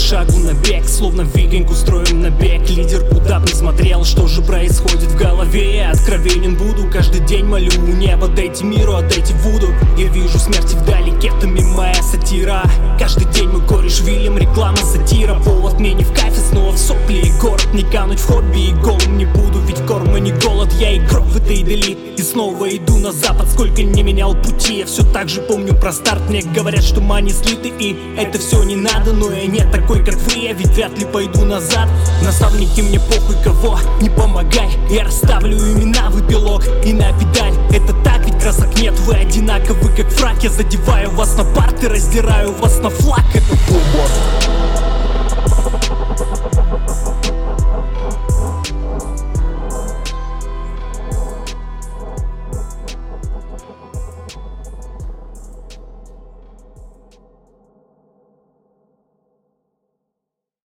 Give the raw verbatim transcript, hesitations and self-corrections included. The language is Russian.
шагу на бег, словно викинг устроим набег. Лидер куда б не смотрел, что же происходит в голове. Я откровенен буду, каждый день молю у неба: дайте миру, отдайте Вуду. Я вижу смерти вдалеке, это моя сатира. Каждый день мы кореш Вильям, реклама, сатира. Повод мне не в кайфе, снова в сопли и город. Не кануть в хобби и голым не буду, ведь корма не голод. Я игрок в этой дали и снова иду на запад. Сколько не менял пути, я все так же помню про старт. Мне говорят, что мани слиты и это все не надо, но я не такой, как вы, я ведь вряд ли пойду назад. Наставники, мне похуй кого, не помогай. Я расставлю имена в эпилог и на педаль. Это так, ведь красок нет, вы одинаковы как фрак. Я задеваю вас на парты, раздираю вас на флаг. Это бомба.